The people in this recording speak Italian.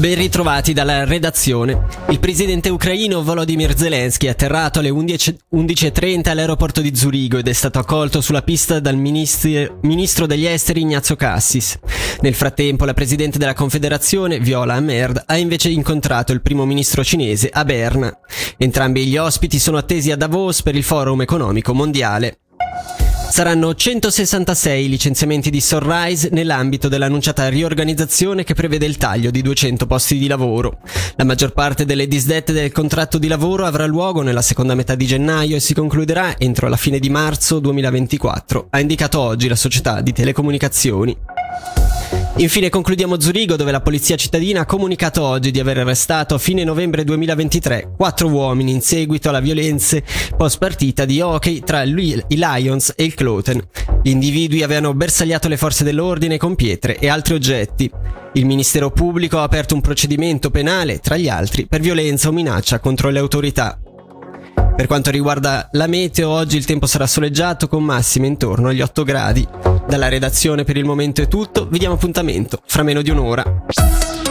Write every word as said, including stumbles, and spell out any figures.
Ben ritrovati dalla redazione. Il presidente ucraino Volodymyr Zelensky è atterrato alle undici e trenta all'aeroporto di Zurigo ed è stato accolto sulla pista dal ministri- ministro degli esteri Ignazio Cassis. Nel frattempo la presidente della Confederazione, Viola Amerd, ha invece incontrato il primo ministro cinese a Berna. Entrambi gli ospiti sono attesi a Davos per il Forum economico mondiale. Saranno centosessantasei i licenziamenti di Sunrise nell'ambito dell'annunciata riorganizzazione che prevede il taglio di duecento posti di lavoro. La maggior parte delle disdette del contratto di lavoro avrà luogo nella seconda metà di gennaio e si concluderà entro la fine di marzo duemilaventiquattro, ha indicato oggi la società di telecomunicazioni. Infine concludiamo Zurigo, dove la polizia cittadina ha comunicato oggi di aver arrestato a fine novembre duemilaventitré quattro uomini in seguito alla violenze post partita di hockey tra i Lions e il Kloten. Gli individui avevano bersagliato le forze dell'ordine con pietre e altri oggetti. Il Ministero Pubblico ha aperto un procedimento penale, tra gli altri, per violenza o minaccia contro le autorità. Per quanto riguarda la meteo, oggi il tempo sarà soleggiato con massime intorno agli otto gradi. Dalla redazione per il momento è tutto, vi diamo appuntamento fra meno di un'ora.